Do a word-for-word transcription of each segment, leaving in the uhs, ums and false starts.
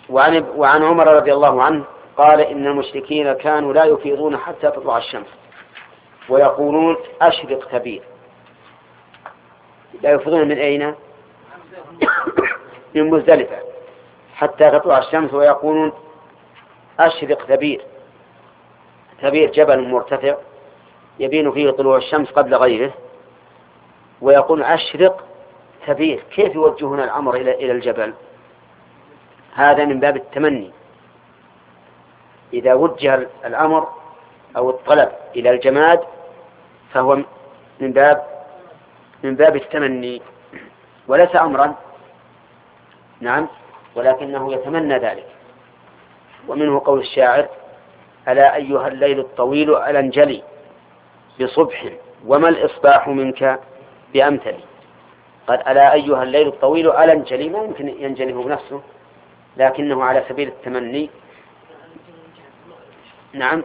وعن, وعن عمر رضي الله عنه قال إن المشركين كانوا لا يفيضون حتى تطلع الشمس ويقولون أشرق كبير. لا يفيضون من أين؟ من مزدلفة حتى تطلع الشمس ويقولون أشرق كبير. كبير جبل مرتفع يبين فيه طلوع الشمس قبل غيره، ويقول أشرق كبير. كيف يوجهون الأمر إلى إلى الجبل؟ هذا من باب التمني. إذا وجه الأمر أو الطلب إلى الجماد فهو من باب من باب التمني وليس أمرا. نعم، ولكنه يتمنى ذلك. ومنه قول الشاعر: ألا أيها الليل الطويل ألا انجلي بصبح وما الإصباح منك بأمثل. قال: ألا أيها الليل الطويل ألا انجلي، ما يمكن ينجلي هو بنفسه، لكنه على سبيل التمني. نعم،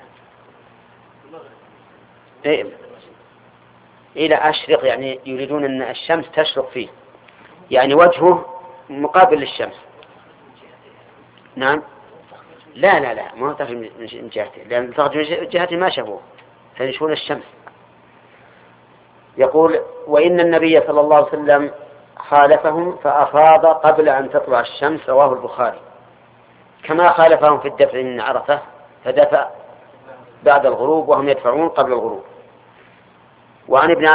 إلى أشرق يعني يريدون أن الشمس تشرق فيه، يعني وجهه مقابل للشمس. نعم، لا لا لا ما تخرج من جهته، لأن تخرج من جهته ما شافوه فيشوفون الشمس. يقول: وإن النبي صلى الله عليه وسلم خالفهم فأفاض قبل أن تطلع الشمس. رواه البخاري. كما خالفهم في الدفع من عرفة فدفع بعد الغروب وهم يدفعون قبل الغروب. وعن ابن